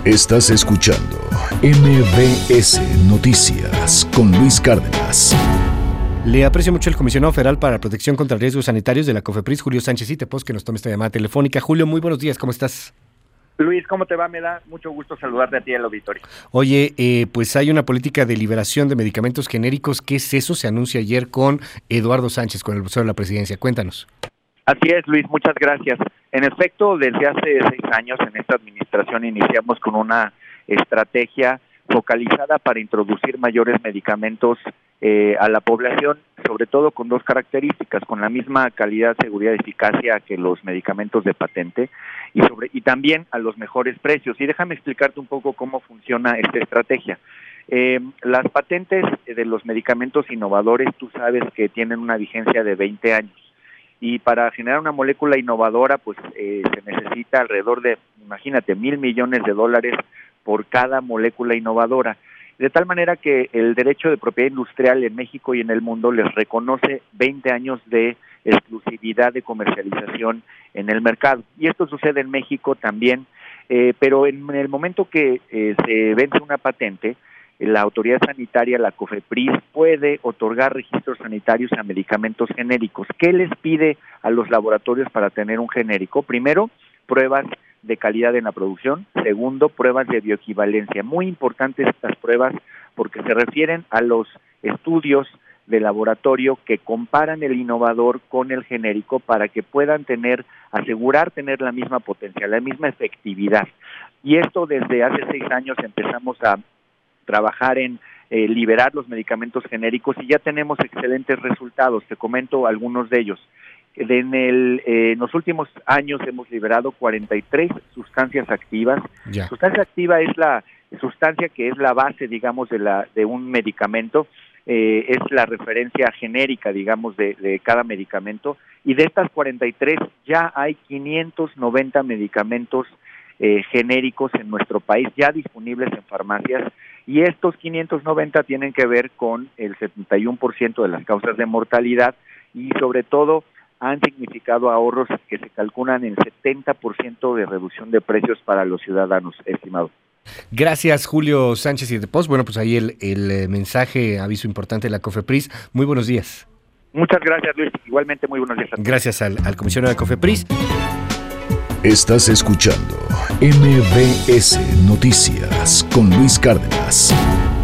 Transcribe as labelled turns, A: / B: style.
A: Estás escuchando MBS Noticias con Luis Cárdenas.
B: Le aprecio mucho el comisionado federal para la protección contra riesgos sanitarios de la COFEPRIS, Julio Sánchez Ystepos, que nos tome esta llamada telefónica. Julio, muy buenos días, ¿cómo estás?
C: Luis, ¿cómo te va? Me da mucho gusto saludarte a ti en el auditorio.
B: Oye, pues hay una política de liberación de medicamentos genéricos. ¿Qué es eso? Se anuncia ayer con Eduardo Sánchez, con el vocero de la presidencia. Cuéntanos.
C: Así es, Luis, muchas gracias. En efecto, desde hace 6 años en esta administración iniciamos con una estrategia focalizada para introducir mayores medicamentos a la población, sobre todo con 2 características, con la misma calidad, seguridad y eficacia que los medicamentos de patente y también a los mejores precios. Y déjame explicarte un poco cómo funciona esta estrategia. Las patentes de los medicamentos innovadores, tú sabes que tienen una vigencia de 20 años. Y para generar una molécula innovadora, pues se necesita alrededor de, imagínate, $1,000 millones por cada molécula innovadora. De tal manera que el derecho de propiedad industrial en México y en el mundo les reconoce 20 años de exclusividad de comercialización en el mercado. Y esto sucede en México también, pero en el momento que se vence una patente, la autoridad sanitaria, la COFEPRIS, puede otorgar registros sanitarios a medicamentos genéricos. ¿Qué les pide a los laboratorios para tener un genérico? Primero, pruebas de calidad en la producción. Segundo, pruebas de bioequivalencia. Muy importantes estas pruebas porque se refieren a los estudios de laboratorio que comparan el innovador con el genérico para que puedan asegurar tener la misma potencia, la misma efectividad. Y esto desde hace 6 años empezamos a trabajar en liberar los medicamentos genéricos y ya tenemos excelentes resultados. Te comento algunos de ellos. En los últimos años hemos liberado 43 sustancias activas. Ya. Sustancia activa es la sustancia que es la base, digamos, de un medicamento. Es la referencia genérica, digamos, de cada medicamento. Y de estas 43 ya hay 590 medicamentos genéricos en nuestro país, ya disponibles en farmacias, y estos 590 tienen que ver con el 71% de las causas de mortalidad y sobre todo han significado ahorros que se calculan en 70% de reducción de precios para los ciudadanos, estimado.
B: Gracias, Julio Sánchez Ystepos. Bueno, pues ahí el mensaje, aviso importante de la COFEPRIS. Muy buenos días.
C: Muchas gracias, Luis. Igualmente, muy buenos días a todos.
B: Gracias al comisionado de COFEPRIS.
A: Estás escuchando MBS Noticias con Luis Cárdenas.